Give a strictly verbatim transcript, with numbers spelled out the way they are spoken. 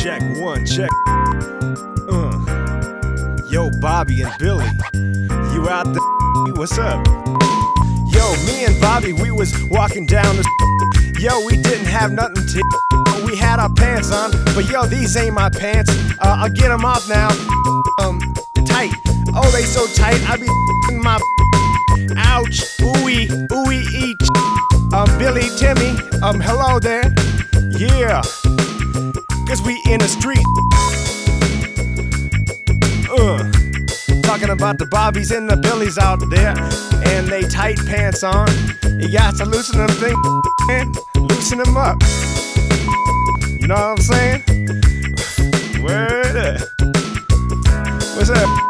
Check one, check. Uh. Yo, Bobby and Billy, you out there? What's up? Yo, me and Bobby, we was walking down the. Yo, we didn't have nothing to. We had our pants on, but yo, these ain't my pants. Uh, I'll get them off now. Um, tight. Oh, they so tight. I be my. Ouch. Ooey, ooey, each. Um, Billy, Timmy. Um, hello there. Yeah. Cause we in the street. Uh. Talking about the Bobbies and the Billies out there, and they tight pants on. You got to loosen them things, man. Loosen them up. You know what I'm saying? Word up. What's up?